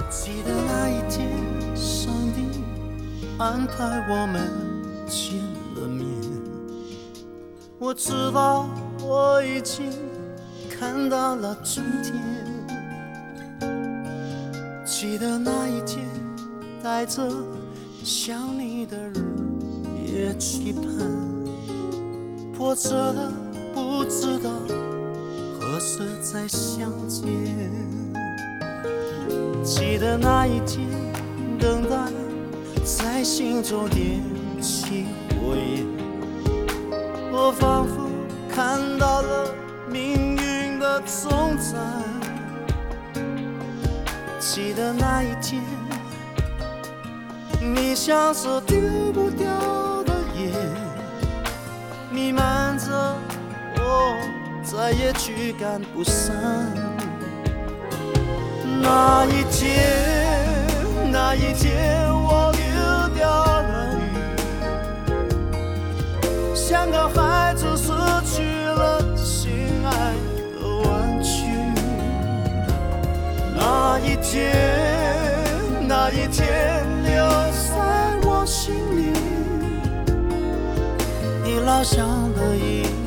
记得那一天，上帝安排我们见了面。我知道我已经看到了终点。记得那一天，带着想你的日夜期盼，迫切的不知道何时再相见。记得那一天，等待在心中点起火焰，我仿佛看到了命运的终站。记得那一天，你像是丢不掉的烟，弥漫着我，再也驱赶不散。那一天，我丢掉了你，像个孩子失去了心爱的玩具。那一天留在我心里，你老乡的影